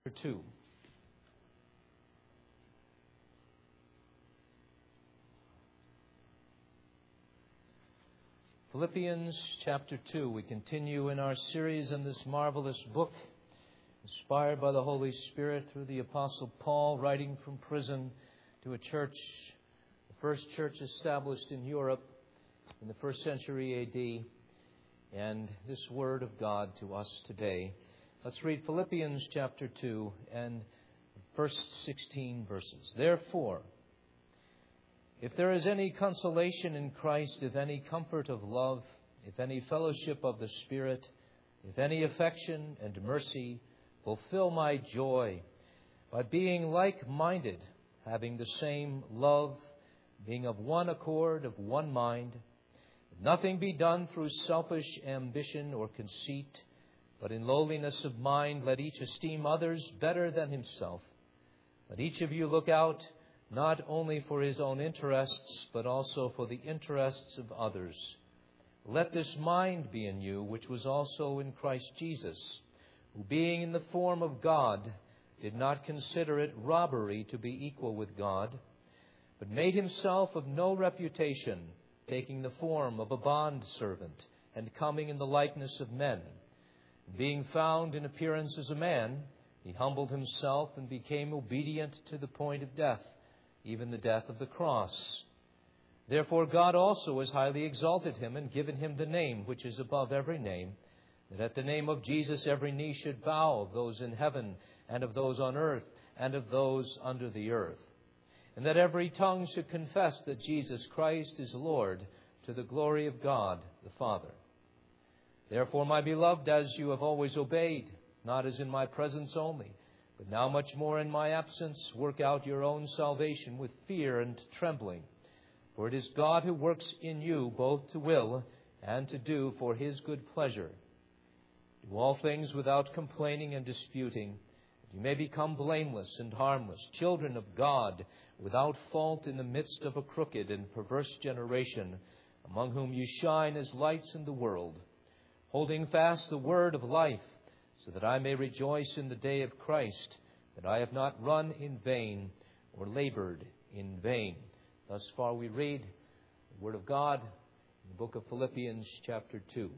2. Philippians chapter 2. We continue in our series in this marvelous book, inspired by the Holy Spirit through the Apostle Paul, writing from prison to a church, the first church established in Europe in the first century A.D., and this Word of God to us today. Let's read Philippians chapter 2 and first 16 verses. Therefore, if there is any consolation in Christ, if any comfort of love, if any fellowship of the Spirit, if any affection and mercy, fulfill my joy by being like-minded, having the same love, being of one accord, of one mind. Nothing be done through selfish ambition or conceit, but in lowliness of mind let each esteem others better than himself. Let each of you look out not only for his own interests, but also for the interests of others. Let this mind be in you, which was also in Christ Jesus, who being in the form of God, did not consider it robbery to be equal with God, but made himself of no reputation, taking the form of a bondservant, and coming in the likeness of men. Being found in appearance as a man, he humbled himself and became obedient to the point of death, even the death of the cross. Therefore God also has highly exalted him and given him the name which is above every name, that at the name of Jesus every knee should bow, of those in heaven and of those on earth and of those under the earth, and that every tongue should confess that Jesus Christ is Lord, to the glory of God the Father. Therefore, my beloved, as you have always obeyed, not as in my presence only, but now much more in my absence, work out your own salvation with fear and trembling. For it is God who works in you both to will and to do for his good pleasure. Do all things without complaining and disputing, that you may become blameless and harmless, children of God, without fault in the midst of a crooked and perverse generation, among whom you shine as lights in the world, holding fast the word of life, so that I may rejoice in the day of Christ, that I have not run in vain or labored in vain. Thus far we read the Word of God in the book of Philippians chapter 2.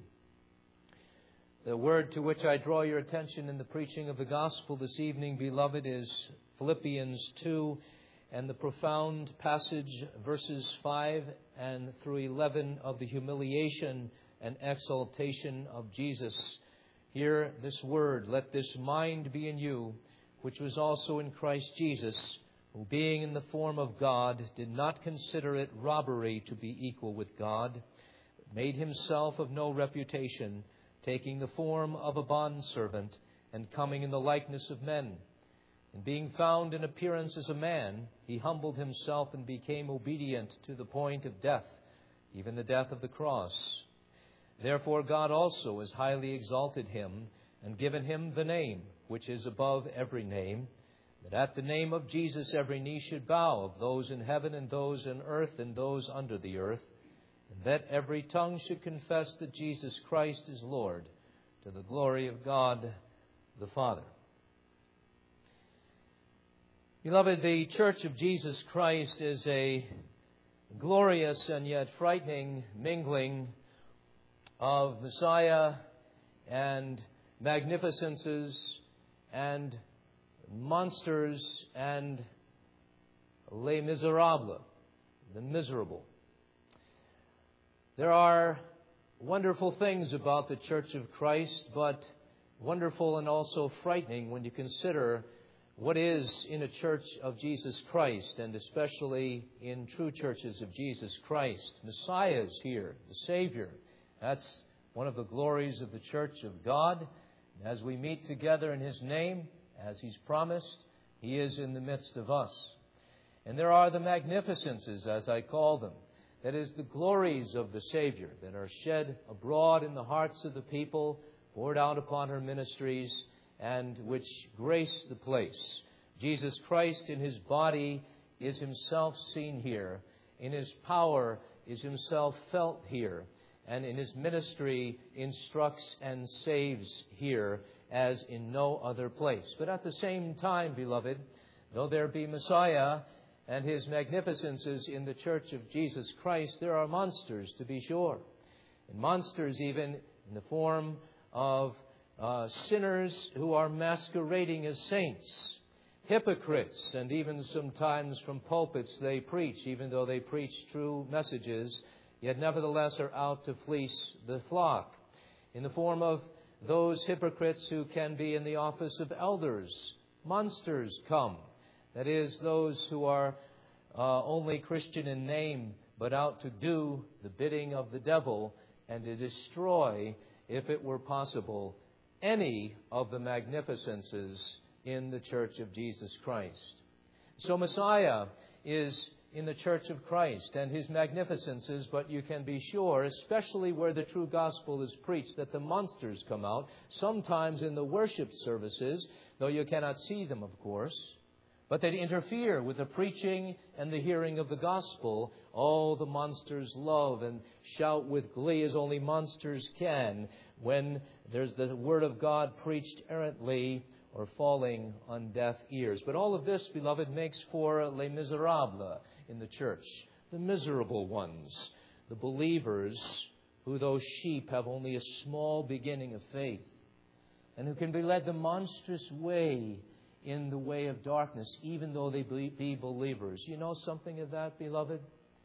The word to which I draw your attention in the preaching of the gospel this evening, beloved, is Philippians 2 and the profound passage, verses 5 and through 11, of the humiliation and exaltation of Jesus. Hear this word, let this mind be in you, which was also in Christ Jesus, who being in the form of God, did not consider it robbery to be equal with God, but made himself of no reputation, taking the form of a bondservant, and coming in the likeness of men. And being found in appearance as a man, he humbled himself and became obedient to the point of death, even the death of the cross. Therefore God also has highly exalted him and given him the name which is above every name, that at the name of Jesus every knee should bow, of those in heaven and those in earth and those under the earth, and that every tongue should confess that Jesus Christ is Lord, to the glory of God the Father. Beloved, the Church of Jesus Christ is a glorious and yet frightening mingling of Messiah and magnificences and monsters and les miserables, the miserable. There are wonderful things about the Church of Christ, but wonderful and also frightening when you consider what is in a church of Jesus Christ, and especially in true churches of Jesus Christ. Messiah is here, the Savior. That's one of the glories of the Church of God. As we meet together in his name, as he's promised, he is in the midst of us. And there are the magnificences, as I call them. That is, the glories of the Savior that are shed abroad in the hearts of the people, poured out upon her ministries, and which grace the place. Jesus Christ in his body is himself seen here. In his power is himself felt here. And in his ministry instructs and saves here as in no other place. But at the same time, beloved, though there be Messiah and His magnificences in the Church of Jesus Christ, there are monsters, to be sure. And monsters even in the form of sinners who are masquerading as saints. Hypocrites, and even sometimes from pulpits they preach, even though they preach true messages, yet nevertheless are out to fleece the flock. In the form of those hypocrites who can be in the office of elders, monsters come. That is, those who are only Christian in name, but out to do the bidding of the devil and to destroy, if it were possible, any of the magnificences in the Church of Jesus Christ. So Messiah is in the Church of Christ and His magnificences, but you can be sure, especially where the true gospel is preached, that the monsters come out, sometimes in the worship services, though you cannot see them, of course. But they interfere with the preaching and the hearing of the gospel. Oh, the monsters love and shout with glee as only monsters can when there's the Word of God preached errantly or falling on deaf ears. But all of this, beloved, makes for les miserables in the church, the miserable ones, the believers who, though sheep, have only a small beginning of faith and who can be led the monstrous way in the way of darkness, even though they be believers. You know something of that, beloved?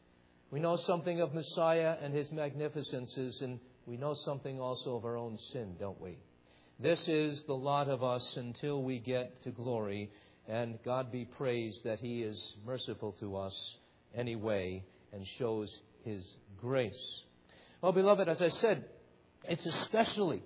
We know something of Messiah and His magnificences, and we know something also of our own sin, don't we? This is the lot of us until we get to glory, and God be praised that He is merciful to us anyway and shows His grace. Well, beloved, as I said, it's especially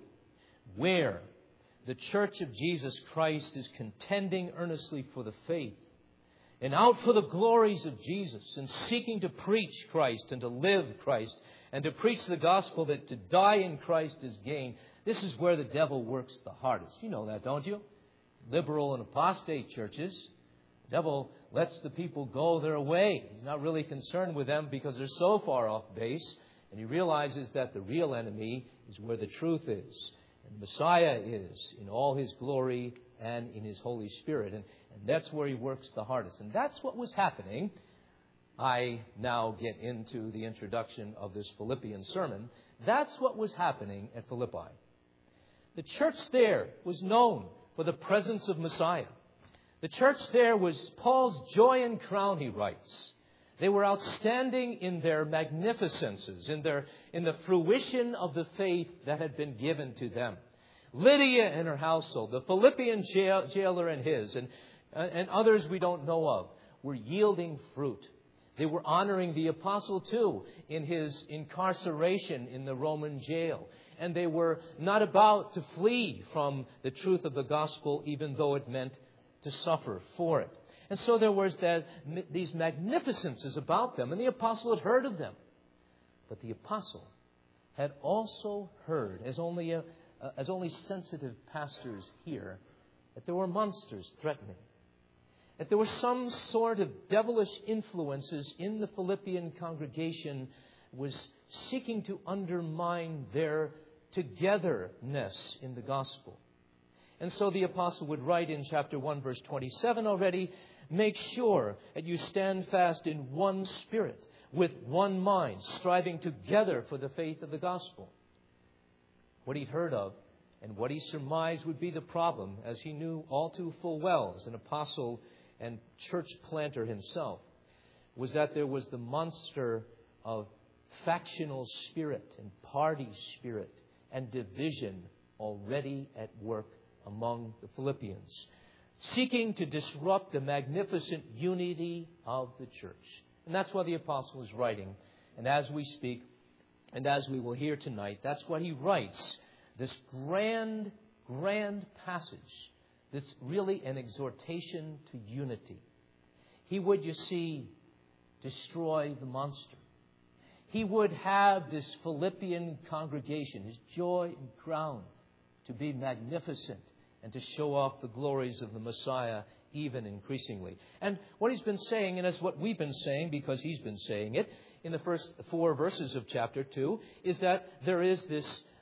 where the Church of Jesus Christ is contending earnestly for the faith and out for the glories of Jesus and seeking to preach Christ and to live Christ and to preach the gospel that to die in Christ is gain. This is where the devil works the hardest. You know that, don't you? Liberal and apostate churches. The devil lets the people go their way. He's not really concerned with them because they're so far off base. And he realizes that the real enemy is where the truth is. And Messiah is in all His glory and in His Holy Spirit. And that's where he works the hardest. And that's what was happening. I now get into the introduction of this Philippian sermon. That's what was happening at Philippi. The church there was known for the presence of Messiah. The church there was Paul's joy and crown, he writes. They were outstanding in their magnificences, in the fruition of the faith that had been given to them. Lydia and her household, the Philippian jailer and his, and others we don't know of, were yielding fruit. They were honoring the apostle, too, in his incarceration in the Roman jail. And they were not about to flee from the truth of the gospel, even though it meant to suffer for it. And so there was these magnificences about them, and the apostle had heard of them. But the apostle had also heard, as only sensitive pastors hear, that there were monsters threatening. That there were some sort of devilish influences in the Philippian congregation was seeking to undermine their togetherness in the gospel. And so the apostle would write in chapter 1, verse 27 already, make sure that you stand fast in one spirit, with one mind, striving together for the faith of the gospel. What he'd heard of and what he surmised would be the problem, as he knew all too full well as an apostle and church planter himself, was that there was the monster of factional spirit and party spirit and division already at work among the Philippians, seeking to disrupt the magnificent unity of the church. And that's what the apostle is writing. And as we speak, and as we will hear tonight, that's what he writes, this grand passage that's really an exhortation to unity. He would, you see, destroy the monster. He would have this Philippian congregation, his joy and crown, to be magnificent and to show off the glories of the Messiah even increasingly. And what he's been saying, and as what we've been saying because he's been saying it, in the first 4 verses of chapter 2, is that there is this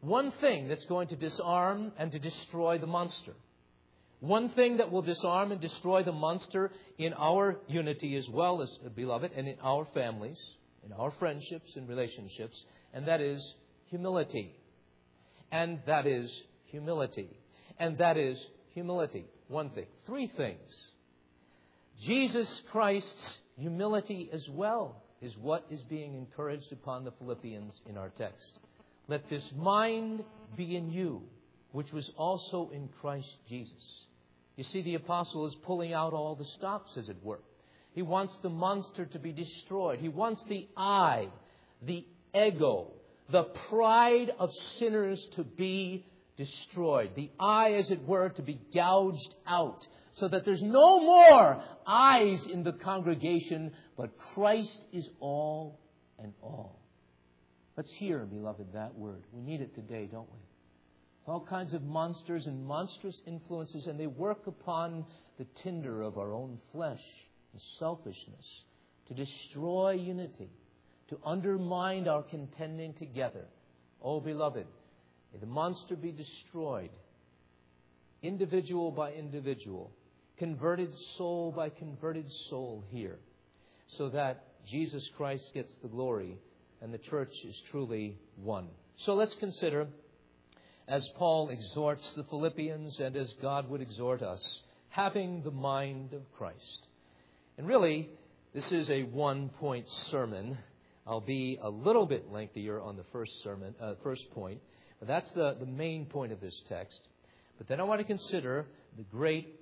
one thing that's going to disarm and to destroy the monster. One thing that will disarm and destroy the monster in our unity as well as, beloved, and in our families, in our friendships and relationships, and that is humility. And that is humility. And that is humility. One thing. Three things. Jesus Christ's humility as well is what is being encouraged upon the Philippians in our text. Let this mind be in you, which was also in Christ Jesus. You see, the apostle is pulling out all the stops, as it were. He wants the monster to be destroyed. He wants the I, the ego, the pride of sinners to be destroyed. The I, as it were, to be gouged out, so that there's no more I's in the congregation, but Christ is all and all. Let's hear, beloved, that word. We need it today, don't we? All kinds of monsters and monstrous influences, and they work upon the tinder of our own flesh and selfishness to destroy unity, to undermine our contending together. Oh, beloved, may the monster be destroyed, individual by individual, converted soul by converted soul here, so that Jesus Christ gets the glory and the church is truly one. So let's consider, as Paul exhorts the Philippians and as God would exhort us, having the mind of Christ. And really, this is a one-point sermon. I'll be a little bit lengthier on the first point, but that's the main point of this text. But then I want to consider the great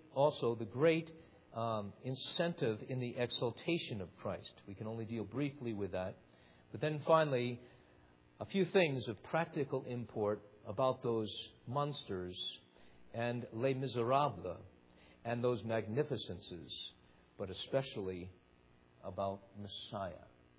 incentive in the exaltation of Christ. We can only deal briefly with that. But then finally, a few things of practical import about those monsters and Les Miserables and those magnificences, but especially about Messiah.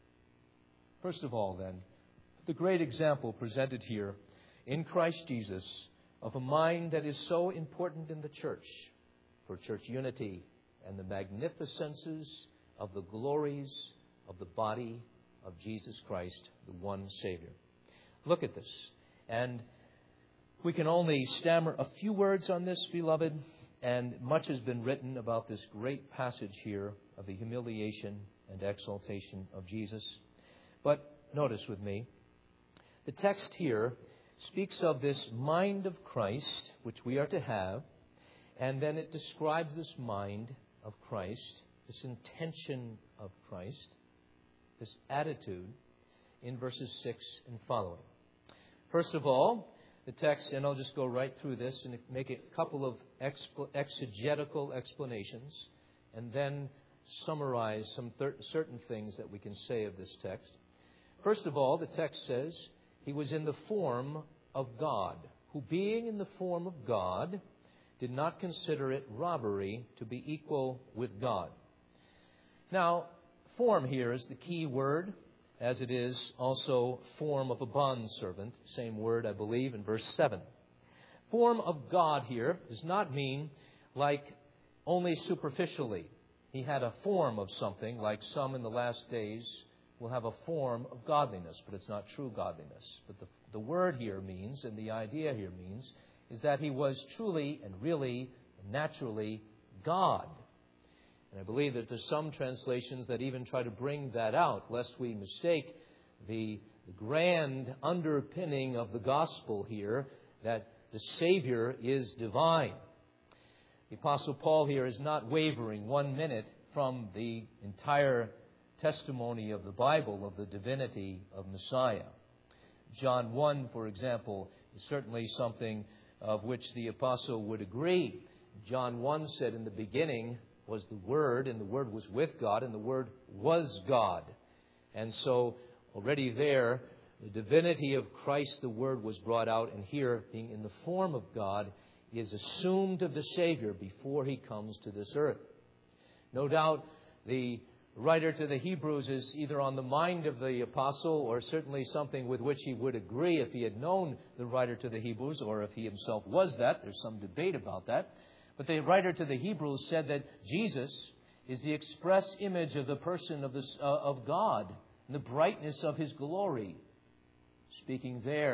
First of all, then, the great example presented here in Christ Jesus of a mind that is so important in the church for church unity and the magnificences of the glories of the body of Jesus Christ, the one Savior. Look at this. And we can only stammer a few words on this, beloved, and much has been written about this great passage here of the humiliation and exaltation of Jesus. But notice with me, the text here speaks of this mind of Christ, which we are to have, and then it describes this mind of Christ, this intention of Christ, this attitude in verses 6 and following. First of all, the text, and I'll just go right through this and make a couple of exegetical explanations and then summarize some certain things that we can say of this text. First of all, the text says, He was in the form of God, who being in the form of God, did not consider it robbery to be equal with God. Now, form here is the key word, as it is also form of a bondservant. Same word, I believe, in verse 7. Form of God here does not mean like only superficially. He had a form of something, like some in the last days will have a form of godliness, but it's not true godliness. But the word here means, and the idea here means, is that He was truly and really and naturally God. And I believe that there's some translations that even try to bring that out, lest we mistake the grand underpinning of the gospel here, that the Savior is divine. The Apostle Paul here is not wavering 1 minute from the entire testimony of the Bible of the divinity of Messiah. John 1, for example, is certainly something of which the Apostle would agree. John 1 said, in the beginning was the Word, and the Word was with God, and the Word was God. And so already there, the divinity of Christ, the Word, was brought out, and here, being in the form of God, is assumed of the Savior before He comes to this earth. No doubt the writer to the Hebrews is either on the mind of the apostle or certainly something with which he would agree if he had known the writer to the Hebrews or if he himself was that. There's some debate about that. But the writer to the Hebrews said that Jesus is the express image of the person of God and the brightness of His glory. Speaking there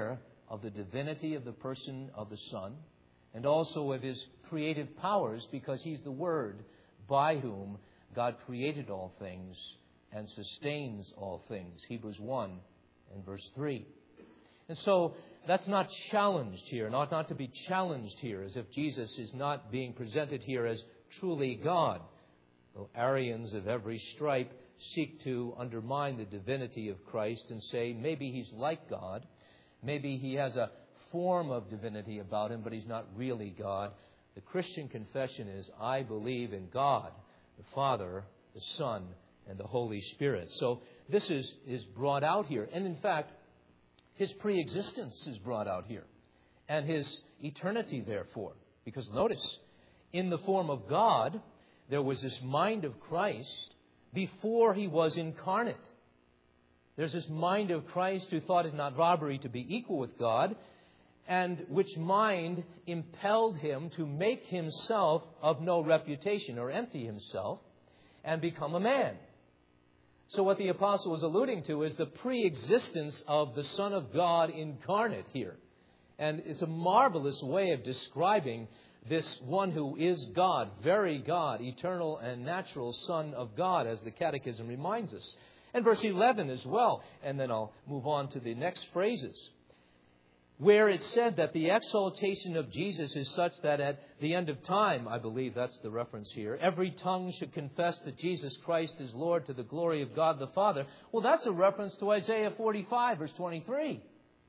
of the divinity of the person of the Son, and also of His creative powers, because He's the Word by whom God created all things and sustains all things. Hebrews 1 and verse 3. And so that's not challenged here, not to be challenged here, as if Jesus is not being presented here as truly God. Though Arians of every stripe seek to undermine the divinity of Christ and say maybe He's like God, maybe He has a form of divinity about Him, but He's not really God. The Christian confession is, I believe in God, the Father, the Son, and the Holy Spirit. So this is brought out here. And in fact, His preexistence is brought out here. And His eternity, therefore. Because notice, in the form of God, there was this mind of Christ before He was incarnate. There's this mind of Christ who thought it not robbery to be equal with God, and which mind impelled Him to make Himself of no reputation, or empty Himself, and become a man. So what the apostle is alluding to is the pre-existence of the Son of God incarnate here. And it's a marvelous way of describing this one who is God, very God, eternal and natural Son of God, as the Catechism reminds us. And verse 11 as well, and then I'll move on to the next phrases, where it said that the exaltation of Jesus is such that at the end of time, I believe that's the reference here, every tongue should confess that Jesus Christ is Lord to the glory of God the Father. Well, that's a reference to Isaiah 45, verse 23.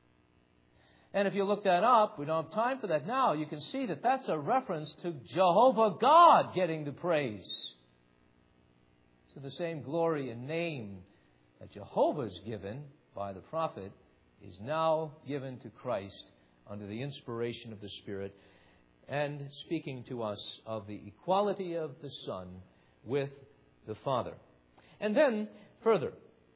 And if you look that up, we don't have time for that now, you can see that that's a reference to Jehovah God getting the praise. So the same glory and name that Jehovah's given by the prophet is now given to Christ under the inspiration of the Spirit, and speaking to us of the equality of the Son with the Father. And then, further,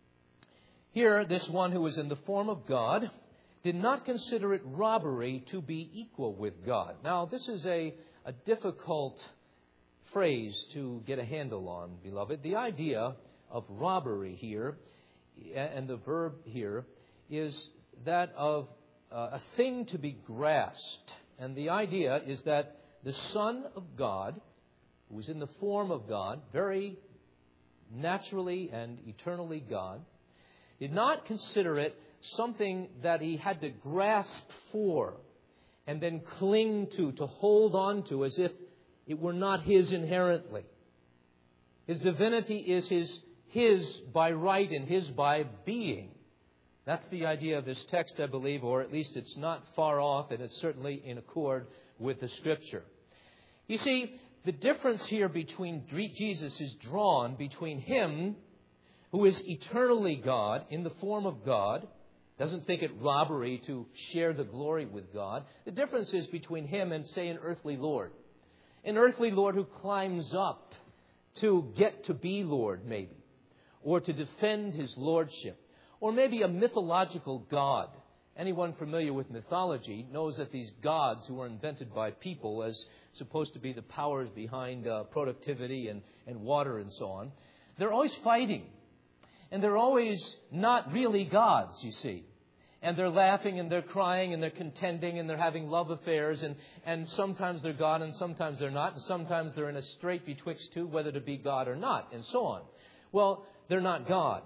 here this one who was in the form of God did not consider it robbery to be equal with God. Now, this is a difficult phrase to get a handle on, beloved. The idea of robbery here, and the verb here, is that of a thing to be grasped. And the idea is that the Son of God, who was in the form of God, very naturally and eternally God, did not consider it something that He had to grasp for and then cling to hold on to as if it were not His inherently. His divinity is His by right and His by being. That's the idea of this text, I believe, or at least it's not far off, and it's certainly in accord with the Scripture. You see, the difference here between Jesus is drawn between Him, who is eternally God, in the form of God, doesn't think it robbery to share the glory with God. The difference is between Him and, say, an earthly Lord. An earthly Lord who climbs up to get to be Lord, maybe, or to defend His lordship. Or maybe a mythological god. Anyone familiar with mythology knows that these gods who are invented by people as supposed to be the powers behind productivity and water and so on, they're always fighting. And they're always not really gods, you see. And they're laughing and they're crying and they're contending and they're having love affairs. And sometimes they're God and sometimes they're not. And sometimes they're in a strait betwixt two, whether to be God or not, and so on. Well, they're not God.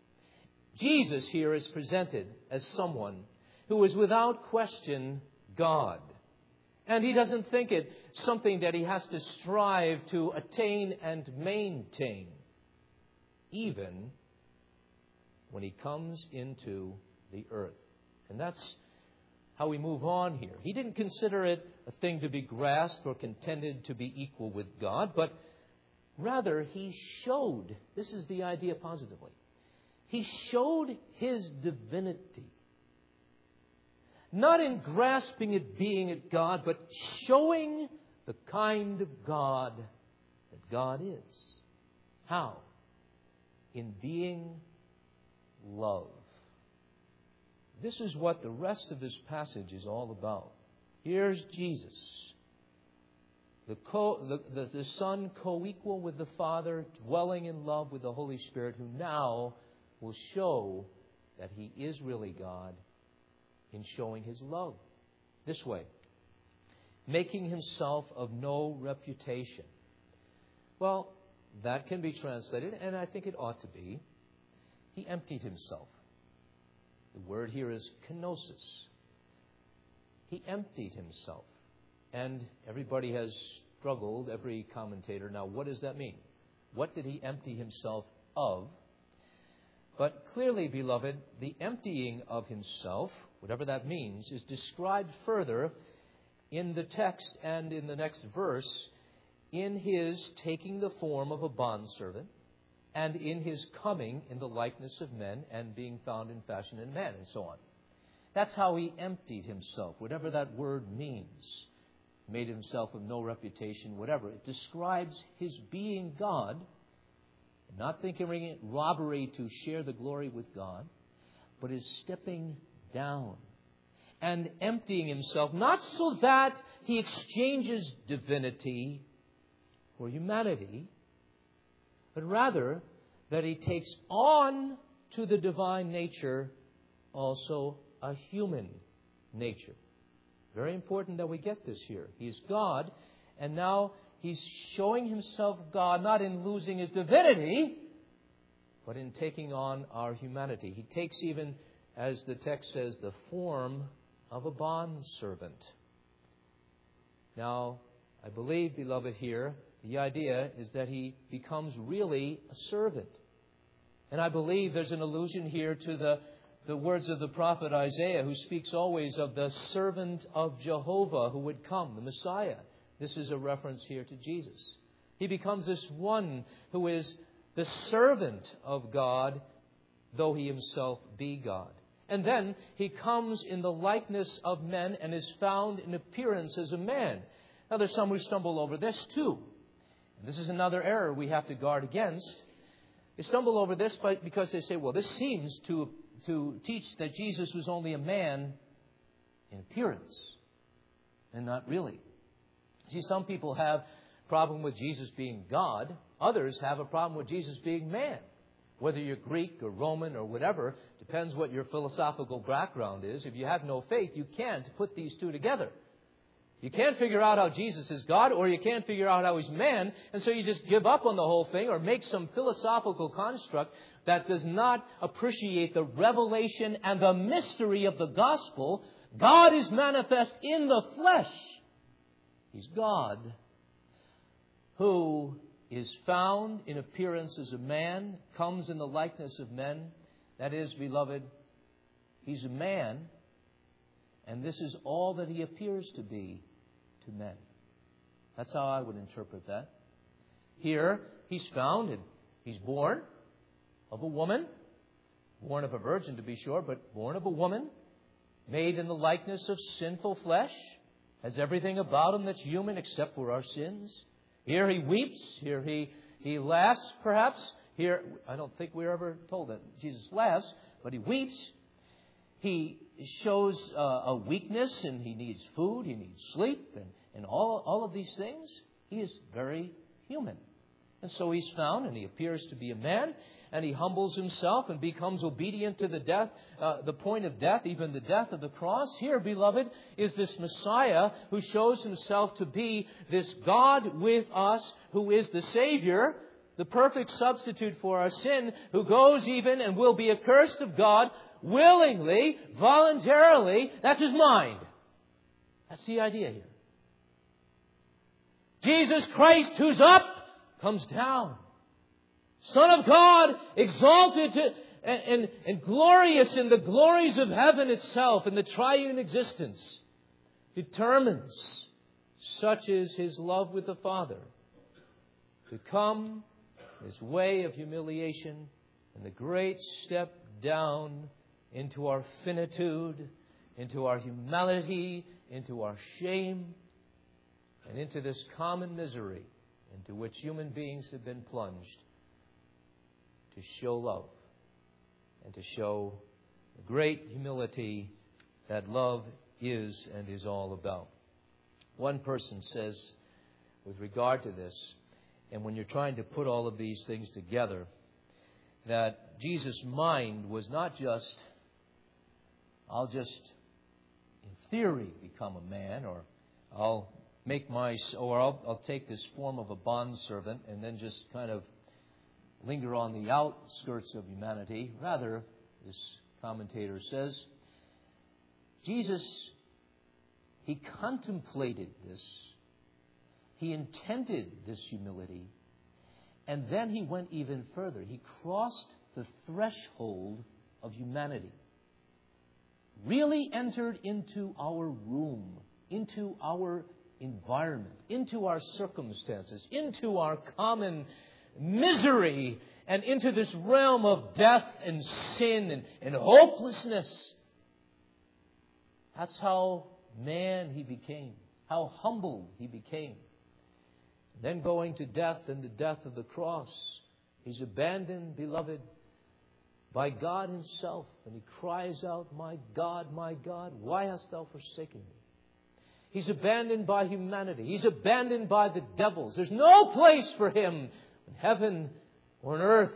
Jesus here is presented as someone who is without question God. And He doesn't think it something that He has to strive to attain and maintain, even when He comes into the earth. And that's how we move on here. He didn't consider it a thing to be grasped or contended to be equal with God, but rather He showed, this is the idea positively, He showed His divinity. Not in grasping it being at God, but showing the kind of God that God is. How? In being love. This is what the rest of this passage is all about. Here's Jesus, the Son co-equal with the Father, dwelling in love with the Holy Spirit, who now will show that He is really God in showing his love this way. Making himself of no reputation. Well, that can be translated, and I think it ought to be. He emptied himself. The word here is kenosis. He emptied himself. And everybody has struggled, every commentator. Now, what does that mean? What did he empty himself of? But clearly, beloved, the emptying of himself, whatever that means, is described further in the text and in the next verse in his taking the form of a bondservant and in his coming in the likeness of men and being found in fashion in man, and so on. That's how he emptied himself, whatever that word means. Made himself of no reputation, whatever. It describes his being God, not thinking it robbery to share the glory with God, but his stepping down and emptying himself, not so that he exchanges divinity for humanity, but rather that he takes on to the divine nature also a human nature. Very important that we get this here. He's God, and now he's showing himself God, not in losing his divinity, but in taking on our humanity. He takes even, as the text says, the form of a bondservant. Now, I believe, beloved, here, the idea is that he becomes really a servant. And I believe there's an allusion here to the words of the prophet Isaiah, who speaks always of the servant of Jehovah who would come, the Messiah. This is a reference here to Jesus. He becomes this one who is the servant of God, though he himself be God. And then he comes in the likeness of men and is found in appearance as a man. Now, there's some who stumble over this too. And this is another error we have to guard against. They stumble over this because they say, well, this seems to teach that Jesus was only a man in appearance and not really. See, some people have a problem with Jesus being God. Others have a problem with Jesus being man. Whether you're Greek or Roman or whatever, depends what your philosophical background is. If you have no faith, you can't put these two together. You can't figure out how Jesus is God, or you can't figure out how he's man, and so you just give up on the whole thing or make some philosophical construct that does not appreciate the revelation and the mystery of the gospel. God is manifest in the flesh. He's God who is found in appearance as a man, comes in the likeness of men. That is, beloved, he's a man, and this is all that he appears to be to men. That's how I would interpret that. Here, he's found and he's born of a woman, born of a virgin to be sure, but born of a woman, made in the likeness of sinful flesh, has everything about him that's human except for our sins. Here he weeps, here he laughs perhaps. Here, I don't think we're ever told that Jesus laughs, but he weeps. He shows a weakness, and he needs food, he needs sleep, and all of these things. He is very human. And so he's found, and he appears to be a man, and he humbles himself and becomes obedient to the death, the point of death, even the death of the cross. Here, beloved, is this Messiah who shows himself to be this God with us, who is the Savior, the perfect substitute for our sin, who goes even and will be accursed of God willingly, voluntarily. That's his mind. That's the idea here. Jesus Christ, who's up, comes down. Son of God, exalted and glorious in the glories of heaven itself, in the triune existence, determines, such is his love with the Father, to come this way of humiliation and the great step down into our finitude, into our humanity, into our shame, and into this common misery into which human beings have been plunged, to show love and to show the great humility that love is and is all about. One person says, with regard to this, and when you're trying to put all of these things together, that Jesus' mind was not just, I'll just theory become a man, or I'll take this form of a bondservant and then just kind of linger on the outskirts of humanity. Rather, this commentator says, Jesus, he contemplated this. He intended this humility. And then he went even further. He crossed the threshold of humanity. Really entered into our room, into our environment, into our circumstances, into our common misery, and into this realm of death and sin and hopelessness. That's how man he became, how humble he became. Then going to death and the death of the cross, he's abandoned, beloved, by God himself. And he cries out, my God, why hast thou forsaken me? He's abandoned by humanity. He's abandoned by the devils. There's no place for him in heaven or on earth.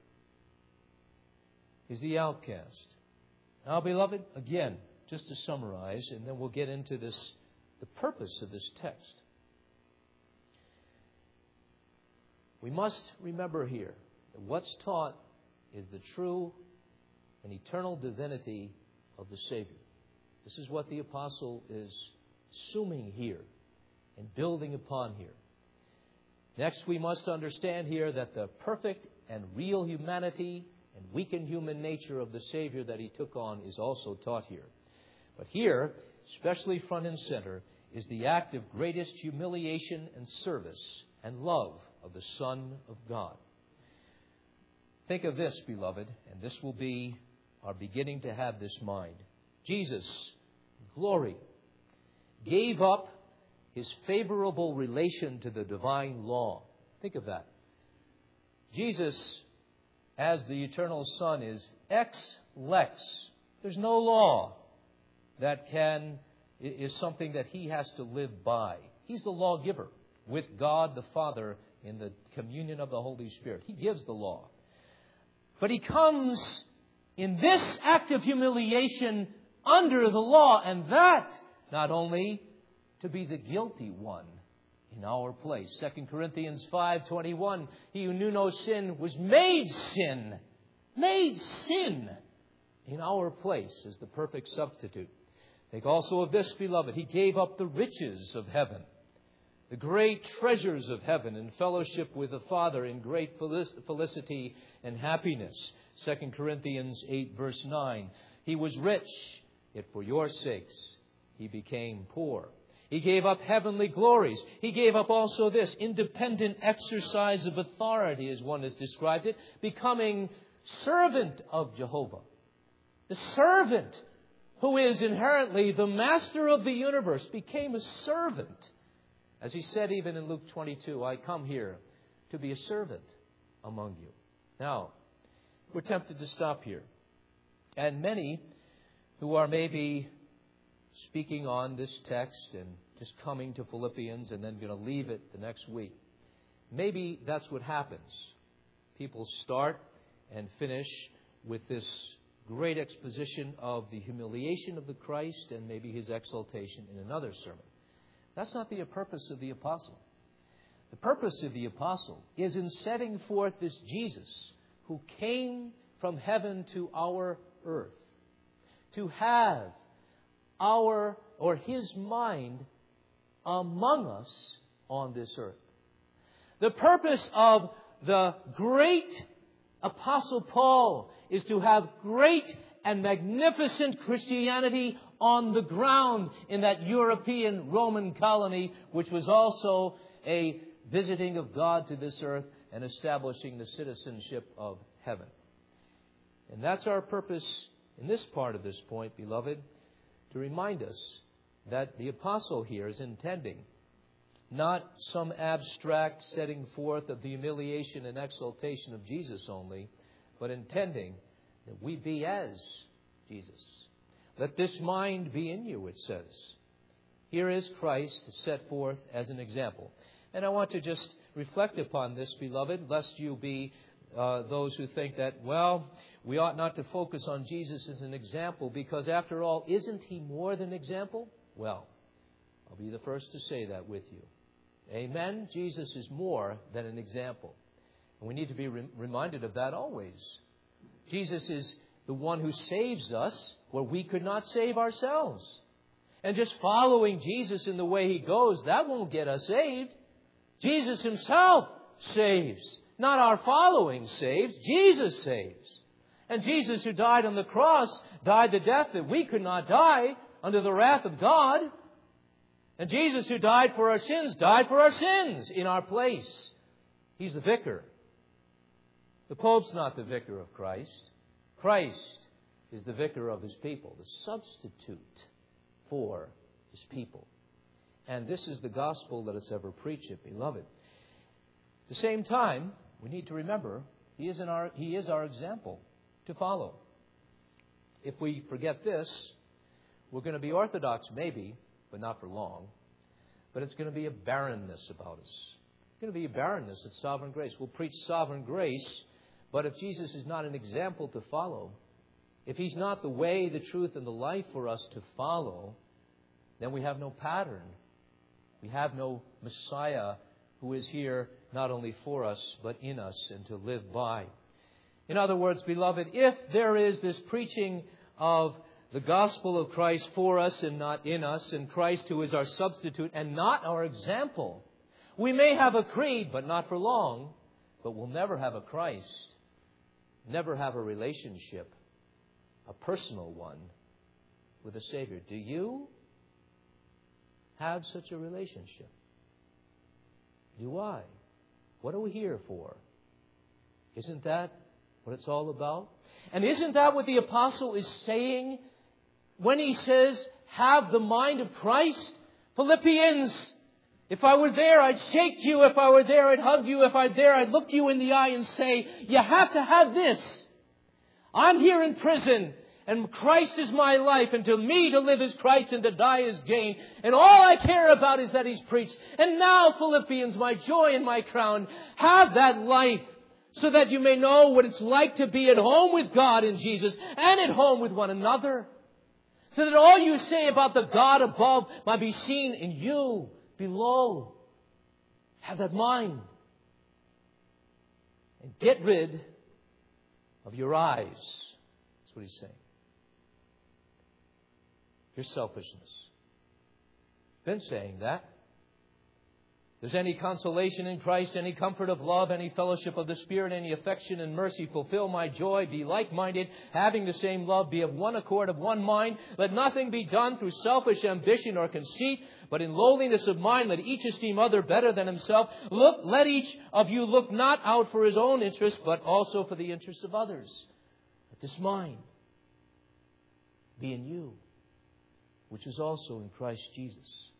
He's the outcast. Now, beloved, again, just to summarize, and then we'll get into the purpose of this text. We must remember here that what's taught is the true and eternal divinity of the Savior. This is what the apostle is assuming here and building upon here. Next, we must understand here that the perfect and real humanity and weakened human nature of the Savior that he took on is also taught here. But here, especially front and center, is the act of greatest humiliation and service and love of the Son of God. Think of this, beloved, and this will be our beginning to have this mind. Jesus, glory, gave up his favorable relation to the divine law. Think of that. Jesus, as the eternal Son, is ex lex. There's no law that is something that he has to live by. He's the lawgiver with God the Father in the communion of the Holy Spirit. He gives the law. But he comes in this act of humiliation under the law, and that not only to be the guilty one in our place. 2 Corinthians 5:21, he who knew no sin was made sin in our place as the perfect substitute. Think also of this, beloved. He gave up the riches of heaven, the great treasures of heaven, in fellowship with the Father in great felicity and happiness. 2 Corinthians 8, verse 9. He was rich, yet for your sakes he became poor. He gave up heavenly glories. He gave up also this independent exercise of authority, as one has described it, becoming servant of Jehovah. The servant who is inherently the master of the universe became a servant. As he said even in Luke 22, I come here to be a servant among you. Now, we're tempted to stop here. And many who are maybe speaking on this text and just coming to Philippians and then going to leave it the next week, maybe that's what happens. People start and finish with this great exposition of the humiliation of the Christ and maybe his exaltation in another sermon. That's not the purpose of the apostle. The purpose of the apostle is in setting forth this Jesus who came from heaven to our earth to have his mind among us on this earth. The purpose of the great Apostle Paul is to have great and magnificent Christianity on the ground in that European Roman colony, which was also a visiting of God to this earth and establishing the citizenship of heaven. And that's our purpose in this part of this point, beloved, to remind us that the apostle here is intending not some abstract setting forth of the humiliation and exaltation of Jesus only, but intending that we be as Jesus. Let this mind be in you, it says. Here is Christ set forth as an example. And I want to just reflect upon this, beloved, lest you be those who think that, well, we ought not to focus on Jesus as an example because, after all, isn't He more than an example? Well, I'll be the first to say that with you. Amen? Jesus is more than an example. And we need to be reminded of that always. Jesus is the one who saves us where we could not save ourselves. And just following Jesus in the way He goes, that won't get us saved. Jesus Himself saves. Not our following saves. Jesus saves. And Jesus, who died on the cross, died the death that we could not die under the wrath of God. And Jesus, who died for our sins in our place. He's the vicar. The Pope's not the vicar of Christ. Christ is the vicar of His people, the substitute for His people. And this is the gospel let us ever preach it, beloved. At the same time, we need to remember He is our example to follow. If we forget this, we're going to be orthodox maybe, but not for long. But it's going to be a barrenness about us. It's going to be a barrenness at sovereign grace. We'll preach sovereign grace, but if Jesus is not an example to follow, if He's not the way, the truth, and the life for us to follow, then we have no pattern. We have no Messiah who is here not only for us, but in us and to live by. In other words, beloved, if there is this preaching of the gospel of Christ for us and not in us, and Christ who is our substitute and not our example, we may have a creed, but not for long, but we'll never have a Christ, never have a relationship, a personal one with a Savior. Do you have such a relationship? Do I? What are we here for? Isn't that what it's all about? And isn't that what the apostle is saying when he says, have the mind of Christ? Philippians, if I were there, I'd shake you. If I were there, I'd hug you. If I were there, I'd look you in the eye and say, you have to have this. I'm here in prison, and Christ is my life, and to me to live is Christ and to die is gain. And all I care about is that He's preached. And now, Philippians, my joy and my crown, have that life so that you may know what it's like to be at home with God in Jesus and at home with one another. So that all you say about the God above might be seen in you below. Have that mind. And get rid of your eyes. That's what he's saying. Your selfishness. Been saying that. There's any consolation in Christ, any comfort of love, any fellowship of the Spirit, any affection and mercy, fulfill my joy, be like-minded, having the same love, be of one accord, of one mind. Let nothing be done through selfish ambition or conceit, but in lowliness of mind, let each esteem other better than himself. Let each of you look not out for his own interest, but also for the interests of others. Let this mind be in you, which is also in Christ Jesus.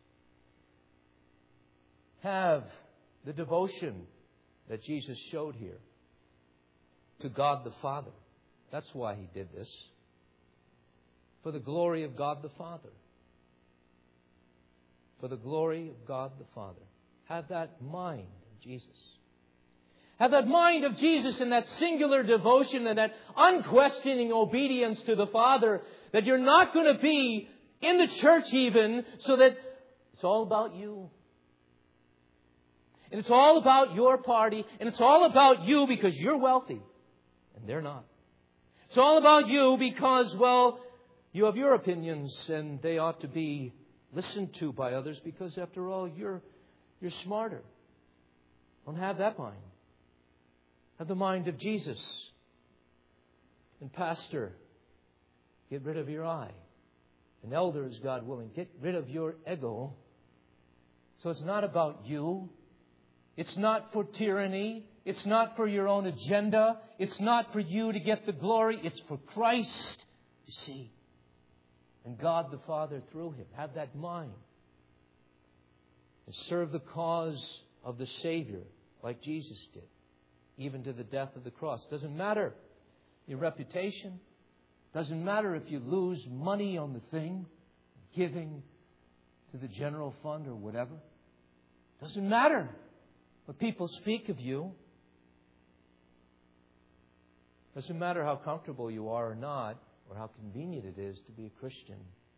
Have the devotion that Jesus showed here to God the Father. That's why He did this. For the glory of God the Father. For the glory of God the Father. Have that mind of Jesus. Have that mind of Jesus and that singular devotion and that unquestioning obedience to the Father, that you're not going to be in the church even so that it's all about you. And it's all about your party. And it's all about you because you're wealthy. And they're not. It's all about you because, well, you have your opinions and they ought to be listened to by others because, after all, you're smarter. Don't have that mind. Have the mind of Jesus. And pastor, get rid of your eye. And elders, God willing, get rid of your ego. So it's not about you. It's not for tyranny. It's not for your own agenda. It's not for you to get the glory. It's for Christ, you see. And God the Father through Him. Have that mind. And serve the cause of the Savior like Jesus did. Even to the death of the cross. Doesn't matter your reputation. Doesn't matter if you lose money on the thing. Giving to the general fund or whatever. Doesn't matter what people speak of you. Doesn't matter how comfortable you are or not, or how convenient it is to be a Christian.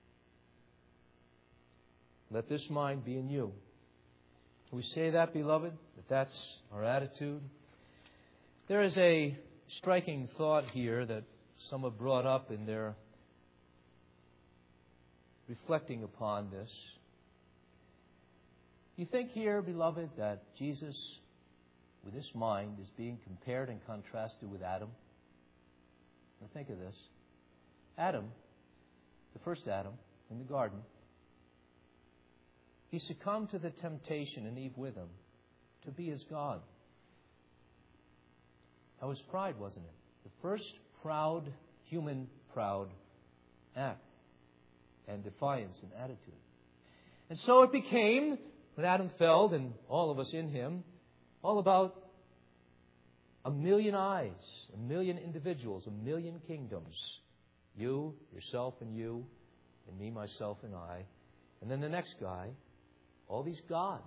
Let this mind be in you. We say that, beloved, that that's our attitude. There is a striking thought here that some have brought up in their reflecting upon this. You think here, beloved, that Jesus, with his mind, is being compared and contrasted with Adam? Now think of this. Adam, the first Adam in the garden, he succumbed to the temptation, and Eve with him, to be as God. That was pride, wasn't it? The first human proud act and defiance and attitude. And so it became, when Adam fell, and all of us in him, all about a million eyes, a million individuals, a million kingdoms. You, yourself, and you, and me, myself, and I. And then the next guy, all these gods.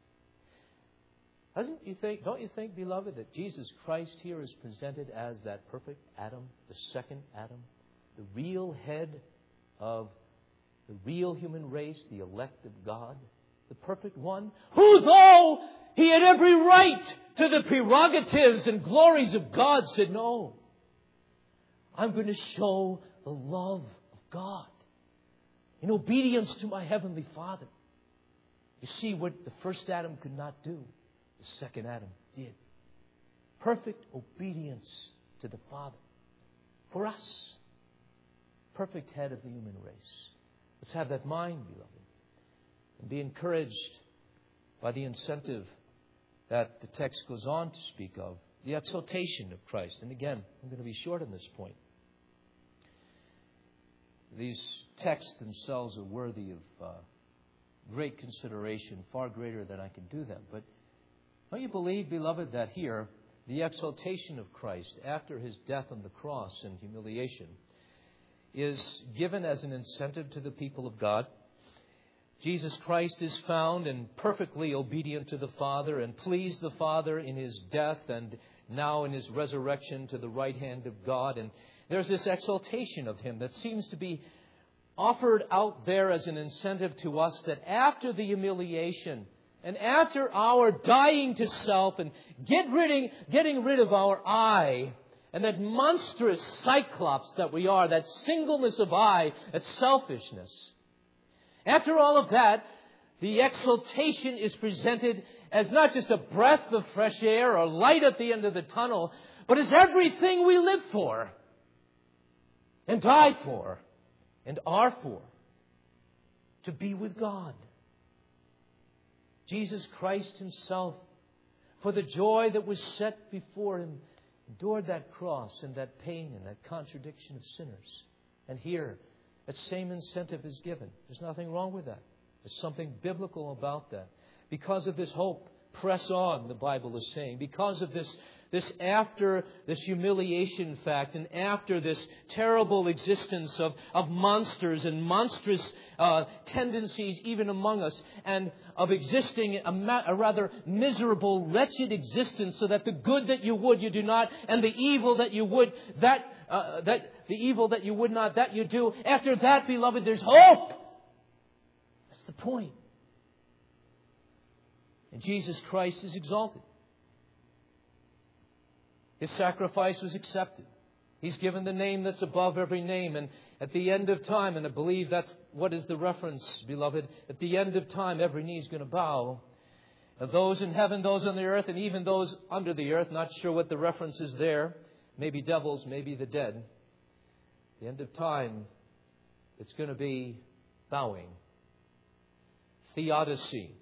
Don't you think, beloved, that Jesus Christ here is presented as that perfect Adam, the second Adam, the real head of the real human race, the elect of God, the perfect one, who, though he had every right to the prerogatives and glories of God, said, no, I'm going to show the love of God in obedience to my heavenly Father. You see what the first Adam could not do, the second Adam did. Perfect obedience to the Father. For us, perfect head of the human race. Let's have that mind, beloved, and be encouraged by the incentive that the text goes on to speak of, the exaltation of Christ. And again, I'm going to be short on this point. These texts themselves are worthy of great consideration, far greater than I can do them. But don't you believe, beloved, that here, the exaltation of Christ after his death on the cross and humiliation is given as an incentive to the people of God? Jesus Christ is found and perfectly obedient to the Father and pleased the Father in his death and now in his resurrection to the right hand of God. And there's this exaltation of him that seems to be offered out there as an incentive to us, that after the humiliation and after our dying to self and getting rid of our I and that monstrous cyclops that we are, that singleness of I, that selfishness, after all of that, the exaltation is presented as not just a breath of fresh air or light at the end of the tunnel, but as everything we live for and die for and are for, to be with God. Jesus Christ himself, for the joy that was set before him, endured that cross and that pain and that contradiction of sinners. And here, that same incentive is given. There's nothing wrong with that. There's something biblical about that. Because of this hope, press on, the Bible is saying. Because of this after this humiliation fact and after this terrible existence of monsters and monstrous tendencies even among us, and of existing a rather miserable, wretched existence, so that the good that you would, you do not, and the evil that you would, the evil that you would not, that you do. After that, beloved, there's hope. That's the point. And Jesus Christ is exalted. His sacrifice was accepted. He's given the name that's above every name. And at the end of time, and I believe that's what is the reference, beloved, at the end of time, every knee is going to bow. Of those in heaven, those on the earth, and even those under the earth. Not sure what the reference is there. Maybe devils, maybe the dead. At the end of time, it's going to be bowing. Theodicy.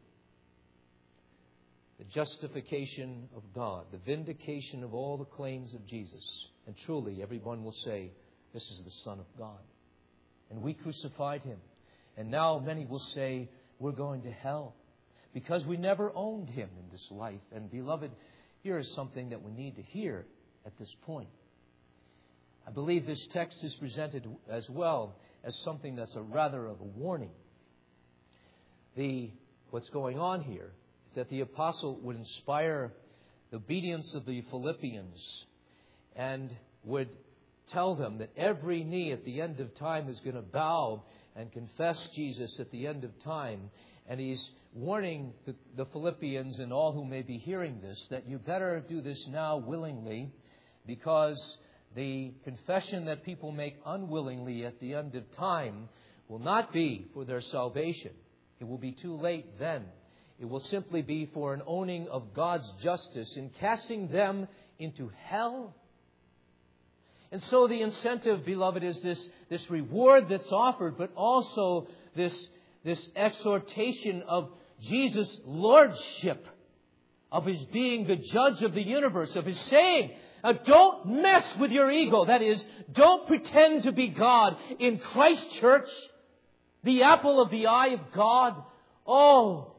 The justification of God, the vindication of all the claims of Jesus. And truly, everyone will say, this is the Son of God. And we crucified him. And now many will say, we're going to hell, because we never owned him in this life. And beloved, here is something that we need to hear at this point. I believe this text is presented as well as something that's rather of a warning. What's going on here is that the apostle would inspire the obedience of the Philippians and would tell them that every knee at the end of time is going to bow and confess Jesus at the end of time. And he's warning the Philippians and all who may be hearing this that you better do this now willingly, because the confession that people make unwillingly at the end of time will not be for their salvation. It will be too late then. It will simply be for an owning of God's justice in casting them into hell. And so the incentive, beloved, is this reward that's offered, but also this exhortation of Jesus' lordship, of His being the judge of the universe, of His saying, don't mess with your ego. That is, don't pretend to be God. In Christ Church, the apple of the eye of God. Oh,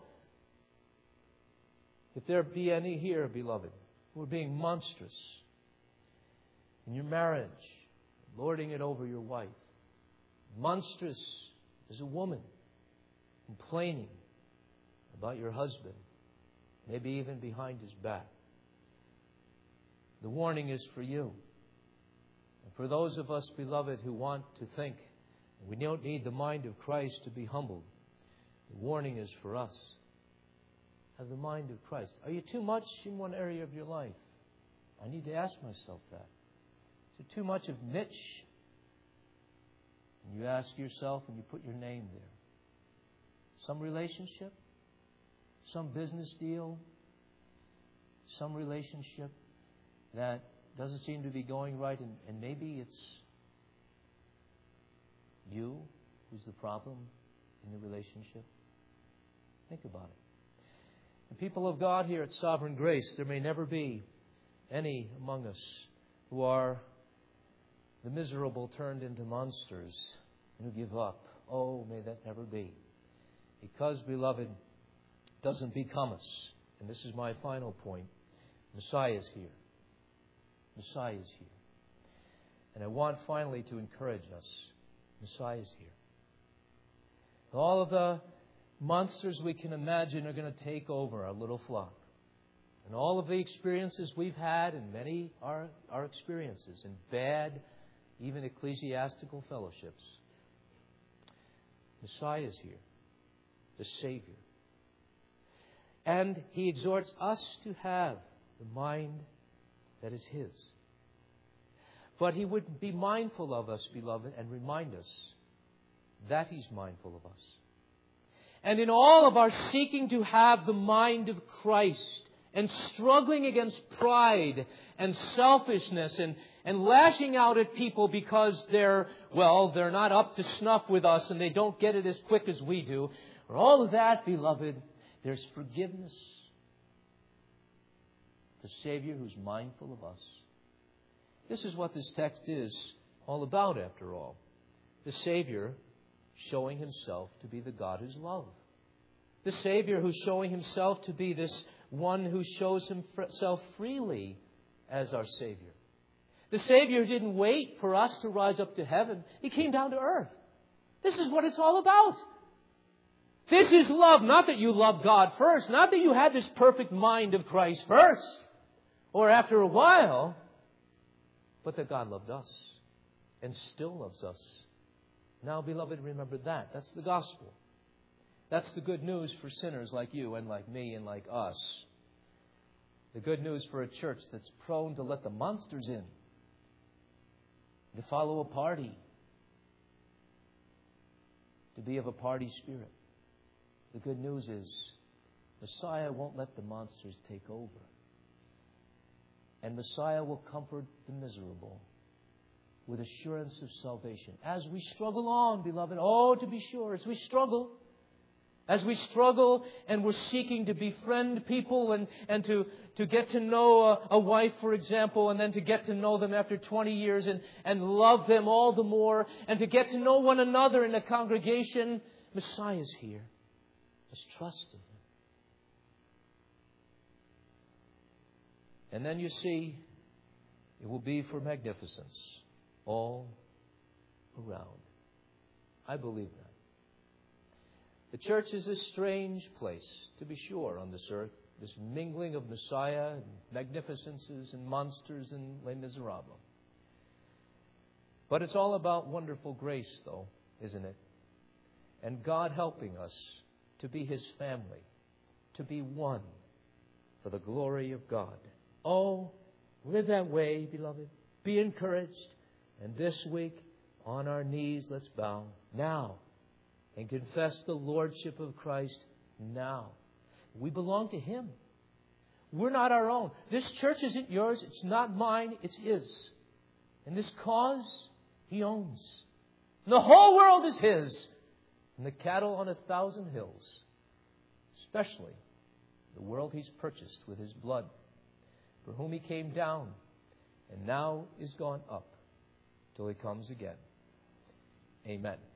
if there be any here, beloved, who are being monstrous in your marriage, lording it over your wife, monstrous as a woman, complaining about your husband, maybe even behind his back, the warning is for you. And for those of us, beloved, who want to think, we don't need the mind of Christ to be humbled, the warning is for us. Have the mind of Christ. Are you too much in one area of your life? I need to ask myself that. Is it too much of Mitch? And you ask yourself and you put your name there. Some relationship, some business deal, some relationship that doesn't seem to be going right, and maybe it's you who's the problem in the relationship. Think about it. And people of God here at Sovereign Grace, there may never be any among us who are the miserable turned into monsters and who give up. Oh, may that never be. Because, beloved, it doesn't become us. And this is my final point. Messiah is here. Messiah is here. And I want finally to encourage us. Messiah is here. All of the monsters we can imagine are going to take over our little flock. And all of the experiences we've had, and many are our experiences in bad, even ecclesiastical fellowships. Messiah is here. The Savior. And He exhorts us to have the mind that is His. But He would be mindful of us, beloved, and remind us that He's mindful of us. And in all of our seeking to have the mind of Christ and struggling against pride and selfishness and lashing out at people because they're not up to snuff with us and they don't get it as quick as we do, for all of that, beloved, there's forgiveness. The Savior who's mindful of us. This is what this text is all about, after all. The Savior showing Himself to be the God who's love. The Savior who's showing Himself to be this one who shows Himself freely as our Savior. The Savior didn't wait for us to rise up to heaven. He came down to earth. This is what it's all about. This is love. Not that you love God first. Not that you had this perfect mind of Christ first. Or after a while. But that God loved us. And still loves us. Now, beloved, remember that. That's the gospel. That's the good news for sinners like you and like me and like us. The good news for a church that's prone to let the monsters in. To follow a party. To be of a party spirit. The good news is Messiah won't let the monsters take over. And Messiah will comfort the miserable with assurance of salvation. As we struggle on, beloved, to be sure, as we struggle and we're seeking to befriend people and to get to know a wife, for example, and then to get to know them after 20 years and love them all the more, and to get to know one another in a congregation, Messiah's here. Let's trust in Him. And then you see, it will be for magnificence all around. I believe that. The church is a strange place, to be sure, on this earth. This mingling of Messiah and magnificences and monsters and Les Miserables. But it's all about wonderful grace, though, isn't it? And God helping us to be His family, to be one for the glory of God. Oh, live that way, beloved. Be encouraged. And this week, on our knees, let's bow now and confess the Lordship of Christ now. We belong to Him. We're not our own. This church isn't yours. It's not mine. It's His. And this cause, He owns. The whole world is His. And the cattle on 1,000 hills, especially the world He's purchased with His blood, for whom He came down and now is gone up till He comes again. Amen.